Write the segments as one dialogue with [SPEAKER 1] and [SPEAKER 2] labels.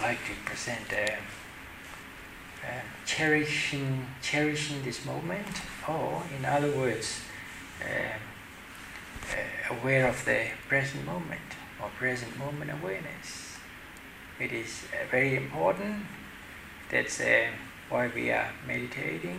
[SPEAKER 1] like to present cherishing this moment, or in other words, aware of the present moment, or present moment awareness. It is very important. That's why we are meditating.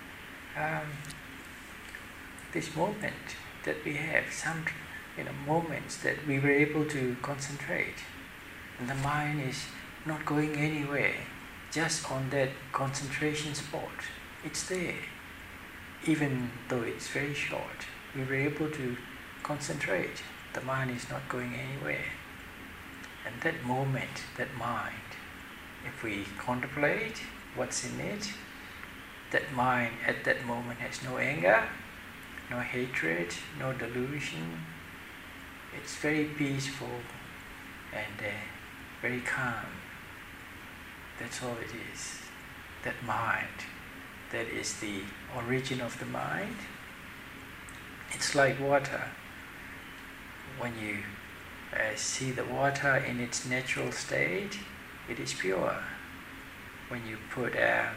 [SPEAKER 1] This moment that we have, some moments that we were able to concentrate, and the mind is not going anywhere, just on that concentration spot. It's there, even though it's very short. We were able to concentrate. The mind is not going anywhere. And that moment, that mind, if we contemplate what's in it, that mind at that moment has no anger, no hatred, no delusion. It's very peaceful and very calm. That's all it is. That mind, that is the origin of the mind. It's like water. When you see the water in its natural state, it is pure. When you put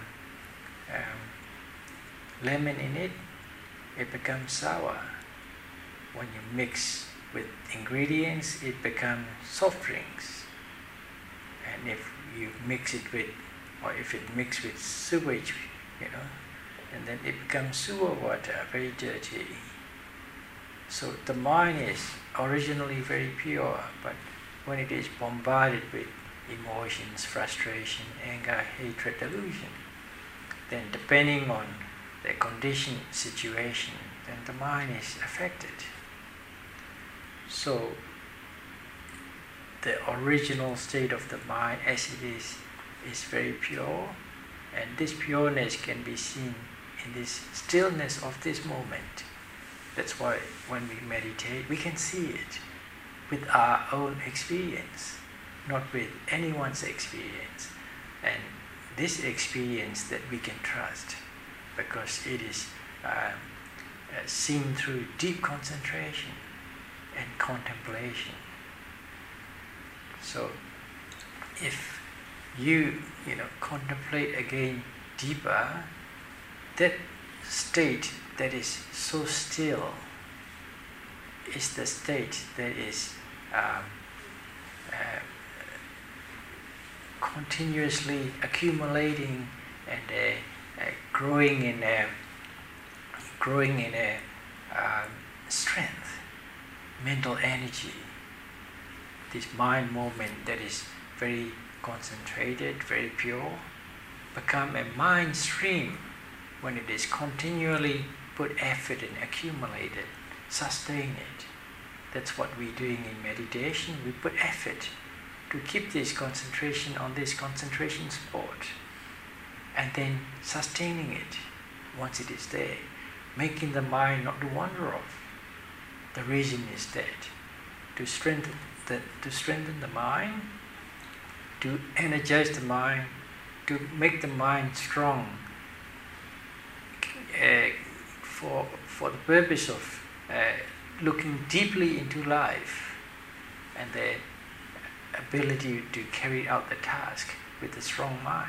[SPEAKER 1] lemon in it, it becomes sour. When you mix with ingredients, it becomes soft drinks. And if you mix it with, or if it mixed with sewage, and then it becomes sewer water, very dirty. So the mind is originally very pure, but when it is bombarded with emotions, frustration, anger, hatred, delusion, then depending on the condition, situation, then the mind is affected. So the original state of the mind as it is very pure, and this pureness can be seen in this stillness of this moment. That's why when we meditate, we can see it with our own experience, not with anyone's experience. And this experience that we can trust, because it is seen through deep concentration and contemplation. So if you contemplate again deeper, that state that is so still is the state that is continuously accumulating and growing in strength, mental energy. This mind movement that is very concentrated, very pure, become a mind stream when it is continually put effort and accumulated, sustain it. That's what we're doing in meditation. We put effort to keep this concentration on this concentration spot, and then sustaining it once it is there, making the mind not to wander off. The reason is that to strengthen the mind, to energize the mind, to make the mind strong, for the purpose of looking deeply into life and the ability to carry out the task with a strong mind.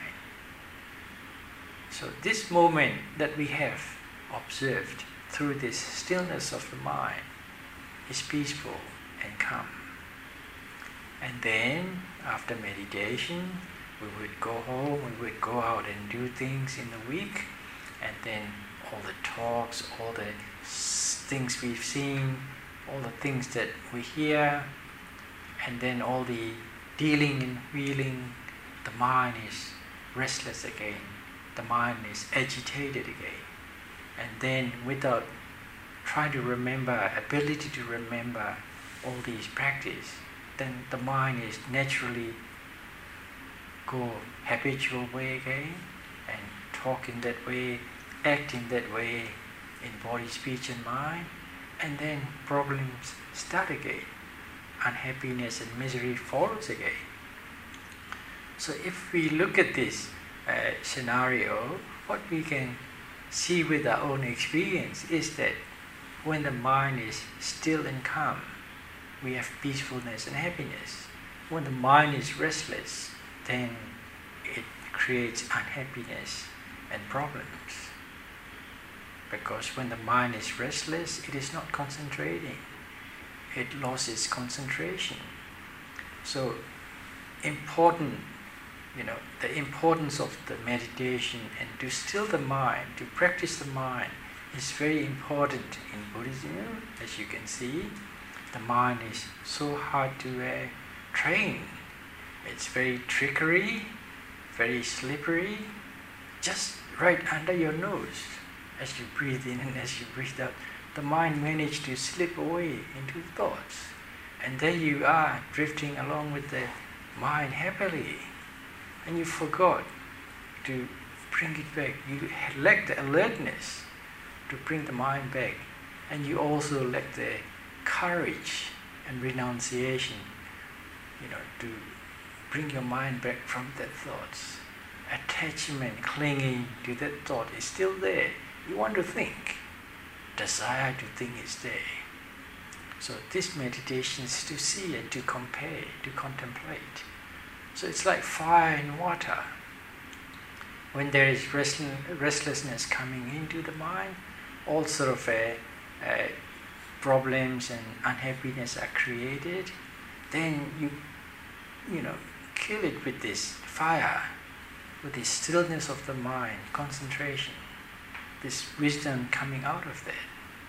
[SPEAKER 1] So this moment that we have observed through this stillness of the mind is peaceful and calm. And then after meditation, we would go home, we would go out and do things in the week, and then all the talks, all the things we've seen, all the things that we hear, and then all the dealing and feeling, the mind is restless again, the mind is agitated again. And then without trying to remember, ability to remember all these practice, then the mind is naturally go habitual way again, and talk in that way, act in that way in body, speech and mind, and then problems start again. Unhappiness and misery follows again. So if we look at this scenario, what we can see with our own experience is that when the mind is still and calm, we have peacefulness and happiness. When the mind is restless, then it creates unhappiness and problems. Because when the mind is restless, it is not concentrating. It loses concentration. So important, the importance of the meditation and to still the mind, to practice the mind is very important in Buddhism. As you can see, the mind is so hard to train. It's very trickery, very slippery, just right under your nose. As you breathe in and as you breathe out, the mind managed to slip away into thoughts. And there you are, drifting along with the mind happily. And you forgot to bring it back. You lack the alertness to bring the mind back. And you also lack the courage and renunciation, to bring your mind back from that thoughts. Attachment, clinging to that thought is still there. You want to think. Desire to think is there. So this meditation is to see and to compare, to contemplate. So it's like fire and water. When there is restlessness coming into the mind, all sort of problems and unhappiness are created, then you kill it with this fire, with this stillness of the mind, concentration, this wisdom coming out of that.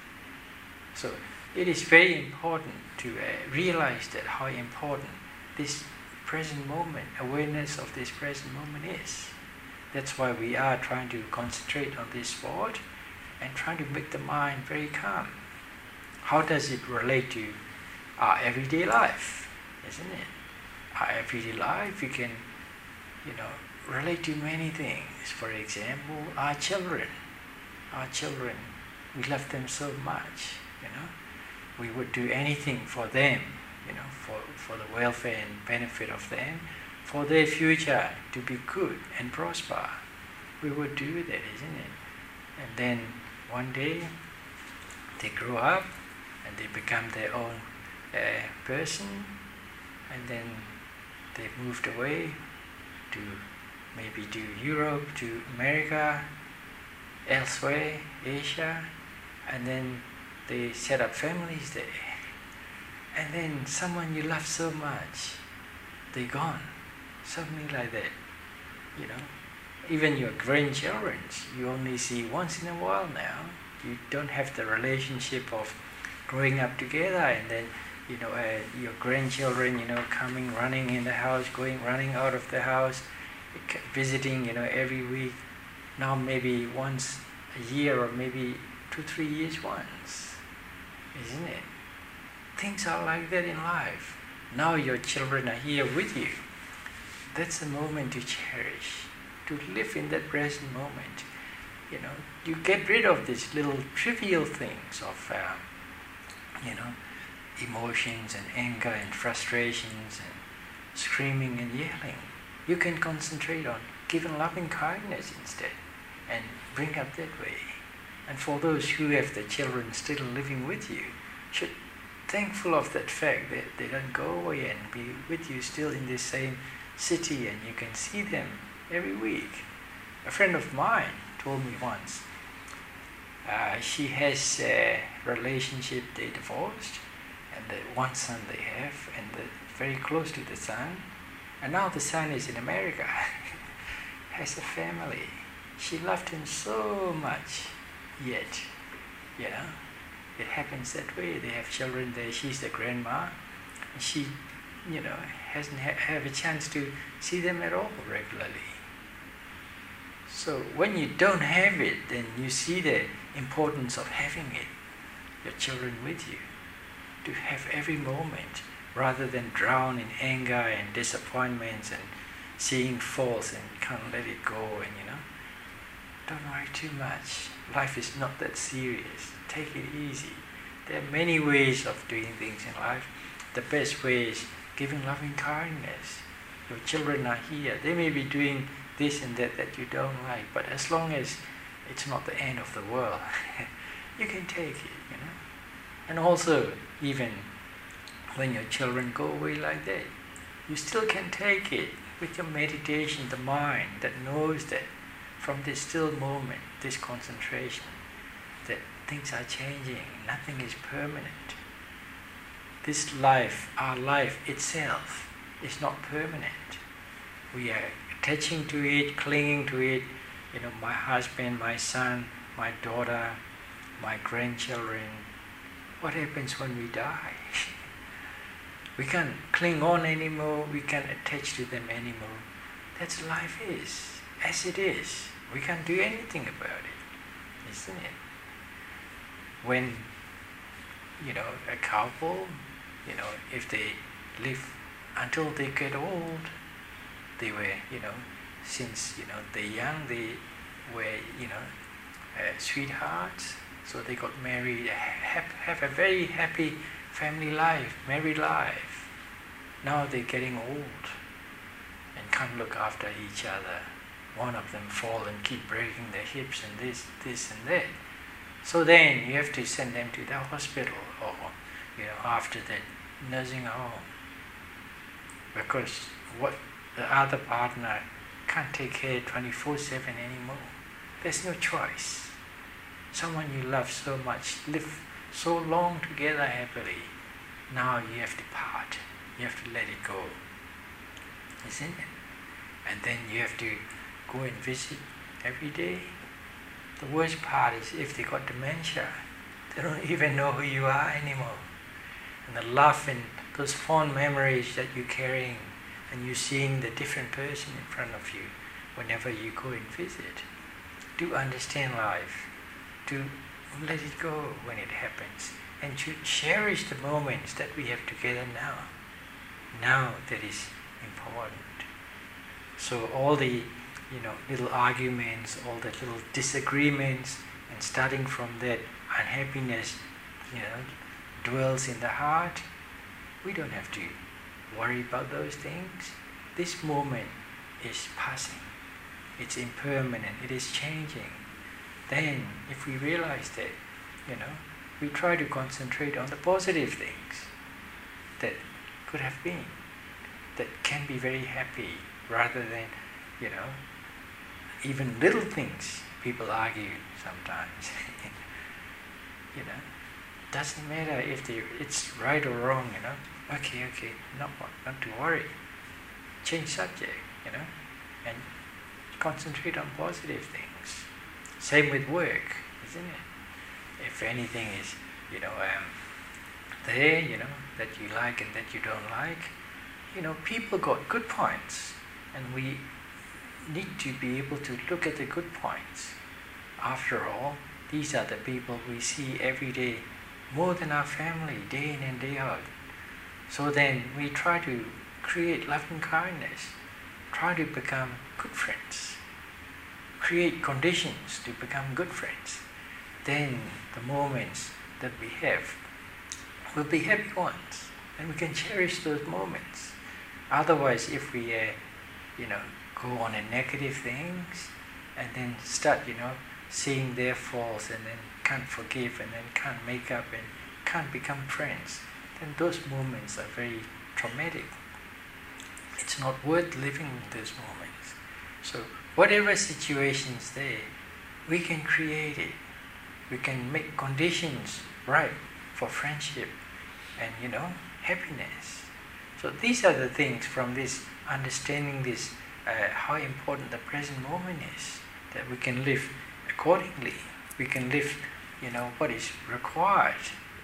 [SPEAKER 1] So it is very important to realize that how important this present moment, awareness of this present moment is. That's why we are trying to concentrate on this spot and trying to make the mind very calm. How does it relate to our everyday life, isn't it? Our everyday life, we can, relate to many things. For example, our children. Our children, we love them so much, We would do anything for them, for the welfare and benefit of them, for their future to be good and prosper. We would do that, isn't it? And then one day, they grow up and they become their own person, and then they moved away to maybe to Europe, to America, elsewhere, Asia, and then they set up families there. And then someone you love so much, they're gone. Something like that, Even your grandchildren, you only see once in a while now. You don't have the relationship of growing up together, and then, your grandchildren, coming, running in the house, running out of the house, visiting, every week. Now maybe once a year or maybe 2-3 years once, isn't it? Things are like that in life. Now your children are here with you. That's a moment to cherish, to live in that present moment. You get rid of these little trivial things of, emotions and anger and frustrations and screaming and yelling. You can concentrate on giving loving kindness instead and bring up that way. And for those who have the children still living with you, should thankful of that fact that they don't go away and be with you still in the same city, and you can see them every week. A friend of mine told me once, she has a relationship, they divorced, and the one son they have, and very close to the son, and now the son is in America, has a family. She loved him so much, yet, it happens that way. They have children there, she's the grandma, and she, hasn't have a chance to see them at all regularly. So when you don't have it, then you see the importance of having it, your children with you, to have every moment, rather than drown in anger and disappointments and seeing faults and can't let it go, and don't worry too much. Life is not that serious. Take it easy. There are many ways of doing things in life. The best way is giving loving kindness. Your children are here. They may be doing this and that you don't like, but as long as it's not the end of the world, you can take it, And also, even when your children go away like that, you still can take it. with your meditation, the mind that knows that from this still moment, this concentration, that things are changing, nothing is permanent. This life, our life itself, is not permanent. We are attaching to it, clinging to it. My husband, my son, my daughter, my grandchildren. What happens when we die? We can't cling on anymore, we can't attach to them anymore. That's life is, as it is. We can't do anything about it, isn't it? When, a couple, if they live until they get old, they were, since, they're young, they were, sweethearts, so they got married, have a very happy family life, married life. Now they're getting old and can't look after each other. One of them fall and keep breaking their hips and this and that. So then you have to send them to the hospital or, after that, nursing home. Because what the other partner can't take care 24/7 anymore. There's no choice. Someone you love so much, live so long together happily, now you have to part. You have to let it go. Isn't it? And then you have to go and visit every day. The worst part is if they got dementia, they don't even know who you are anymore. And the love and those fond memories that you're carrying, and you're seeing the different person in front of you whenever you go and visit. Do understand life. Do let it go when it happens. And to cherish the moments that we have together now. Now that is important. So all the little arguments, all the little disagreements, and starting from that unhappiness, dwells in the heart. We don't have to worry about those things. This moment is passing. It's impermanent. It is changing. Then, if we realize that, we try to concentrate on the positive things that could have been, that can be very happy, rather than, even little things. People argue sometimes. Doesn't matter if it's right or wrong. Okay, not to worry. Change subject, and concentrate on positive things. Same with work, isn't it? If anything is, there, that you like and that you don't like, people got good points, and we need to be able to look at the good points. After all, these are the people we see every day, more than our family, day in and day out. So then we try to create love and kindness, try to become good friends, create conditions to become good friends. Then the moments that we have will be happy ones, and we can cherish those moments. Otherwise, if we go on in negative things and then start seeing their faults and then can't forgive and then can't make up and can't become friends, then those moments are very traumatic. It's not worth living those moments. So whatever situation is there, we can create it. We can make conditions right for friendship and happiness. So these are the things from this understanding this how important the present moment is, that we can live accordingly. We can live what is required,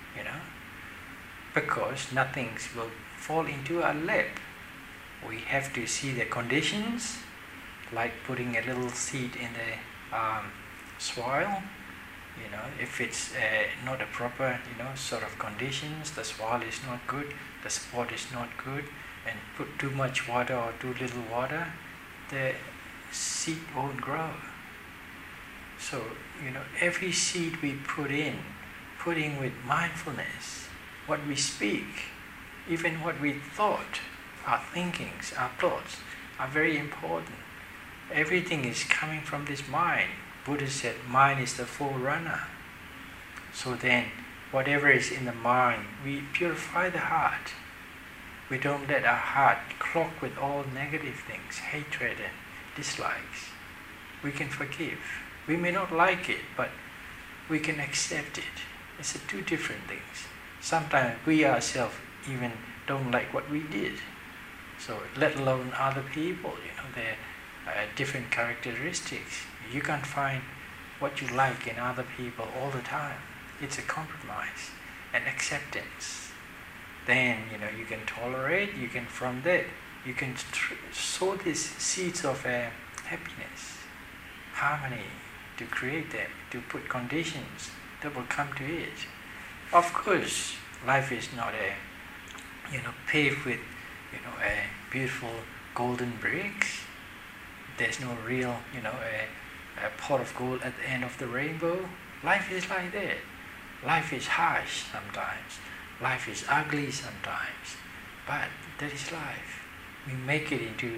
[SPEAKER 1] because nothing will fall into our lap. We have to see the conditions, like putting a little seed in the soil. If it's not a proper, sort of conditions, the soil is not good, the spot is not good, and put too much water or too little water, the seed won't grow. So, every seed we putting with mindfulness, what we speak, even what we thought, our thinkings, our thoughts, are very important. Everything is coming from this mind. Buddha said, mind is the forerunner. So then, whatever is in the mind, we purify the heart. we don't let our heart clog with all negative things, hatred and dislikes, we can forgive. We may not like it, but we can accept it. It's two different things. Sometimes we ourselves even don't like what we did. So let alone other people, their different characteristics. You can't find what you like in other people all the time. It's a compromise and acceptance. Then, you can tolerate, from that, you can sow these seeds of happiness, harmony, to create them, to put conditions that will come to it. Of course, life is not paved with, beautiful golden bricks. There's no real, a pot of gold at the end of the rainbow. Life is like that. Life is harsh sometimes. Life is ugly sometimes. But that is life. We make it into,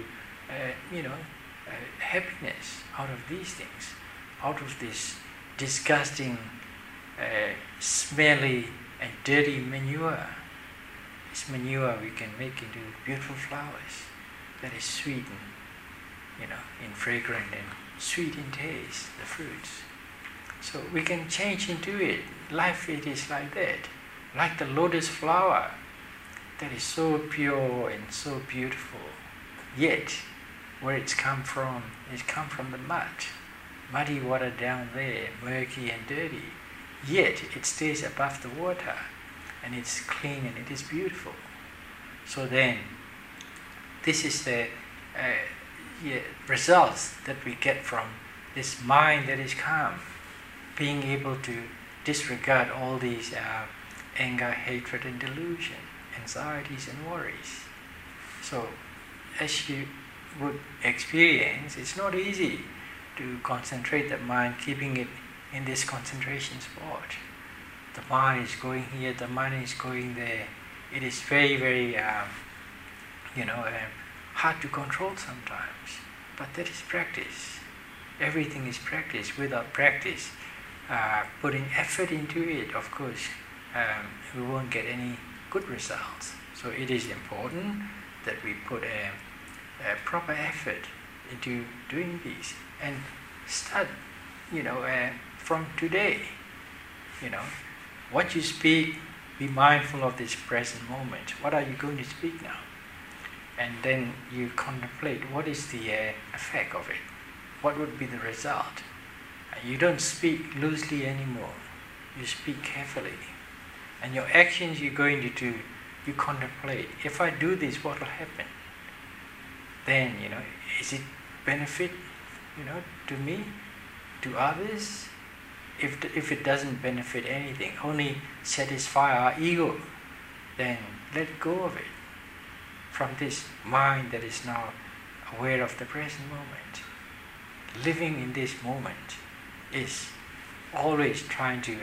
[SPEAKER 1] happiness out of these things, out of this disgusting, smelly and dirty manure. This manure we can make into beautiful flowers that is sweet and, in fragrant and sweet in taste, the fruits. So we can change into it. Life, it is like that. Like the lotus flower that is so pure and so beautiful. Yet, where it's come from the mud. Muddy water down there, murky and dirty. Yet, it stays above the water. And it's clean and it is beautiful. So then, this is the results that we get from this mind that is calm, being able to disregard all these anger, hatred and delusion, anxieties and worries. So, as you would experience, it's not easy to concentrate the mind, keeping it in this concentration spot. The mind is going here, the mind is going there. It is very, very, hard to control sometimes. But that is practice. Everything is practice. Without practice, putting effort into it, of course, we won't get any good results. So it is important that we put a proper effort into doing this and start, from today. What you speak, be mindful of this present moment. What are you going to speak now? And then you contemplate what is the effect of it. What would be the result? You don't speak loosely anymore. You speak carefully. And your actions you're going to do, you contemplate. If I do this, what will happen? Then, is it benefit, to me, to others? If it doesn't benefit anything, only satisfy our ego, then let go of it. From this mind that is now aware of the present moment. Living in this moment is always trying to,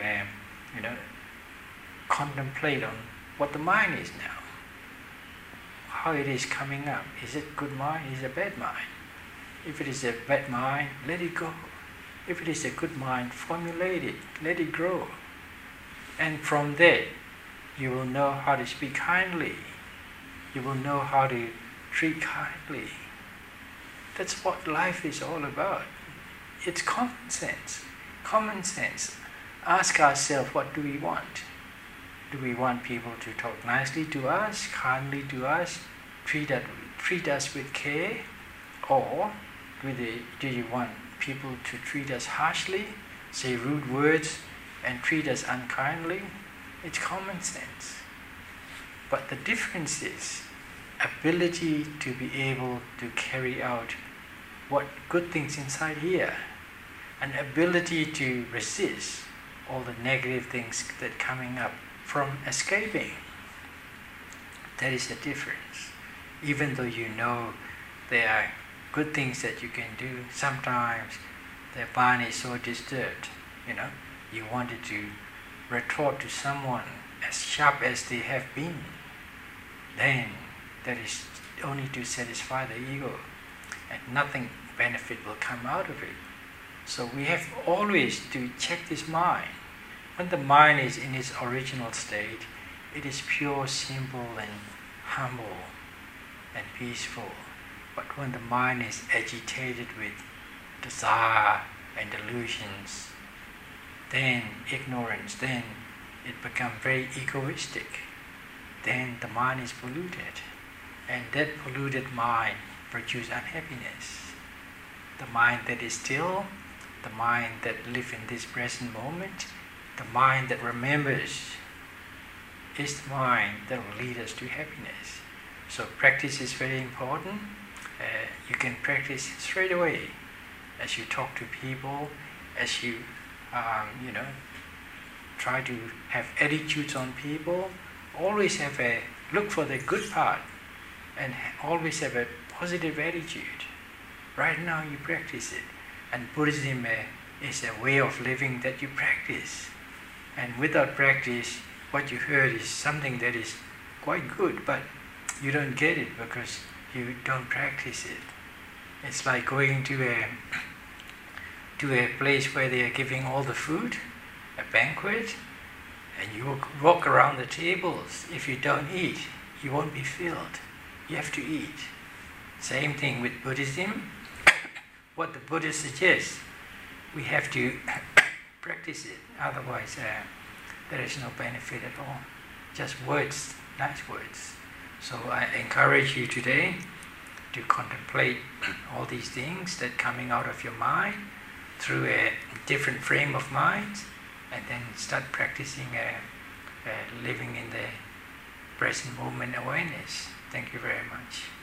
[SPEAKER 1] contemplate on what the mind is now. How it is coming up. Is it good mind? Is it a bad mind? If it is a bad mind, let it go. If it is a good mind, formulate it, let it grow. And from there, you will know how to speak kindly. You will know how to treat kindly. That's what life is all about. It's common sense. Common sense. Ask ourselves, what do we want? Do we want people to talk nicely to us, kindly to us, treat us with care? Or do you want people to treat us harshly, say rude words, and treat us unkindly? It's common sense. But the difference is ability to be able to carry out what good things inside here, an ability to resist all the negative things that coming up from escaping. That is the difference. Even though there are good things that you can do, sometimes the mind is so disturbed, you wanted to retort to someone as sharp as they have been, then that is only to satisfy the ego, and nothing benefit will come out of it. So we have always to check this mind. When the mind is in its original state, it is pure, simple and humble and peaceful. But when the mind is agitated with desire and delusions, then ignorance, then it becomes very egoistic. Then the mind is polluted. And that polluted mind produces unhappiness. The mind that is still, the mind that lives in this present moment, the mind that remembers, is the mind that will lead us to happiness. So practice is very important. You can practice straight away as you talk to people, as you try to have attitudes on people. Always look for the good part and always have a positive attitude. Right now you practice it. And Buddhism is a way of living that you practice. And without practice, what you heard is something that is quite good, but you don't get it because you don't practice it. It's like going to a place where they are giving all the food, a banquet, and you walk around the tables. If you don't eat, you won't be filled. You have to eat. Same thing with Buddhism. What the Buddha suggests, we have to practice it. Otherwise, there is no benefit at all. Just words, nice words. So I encourage you today to contemplate all these things that coming out of your mind through a different frame of mind, and then start practicing living in the present moment awareness. Thank you very much.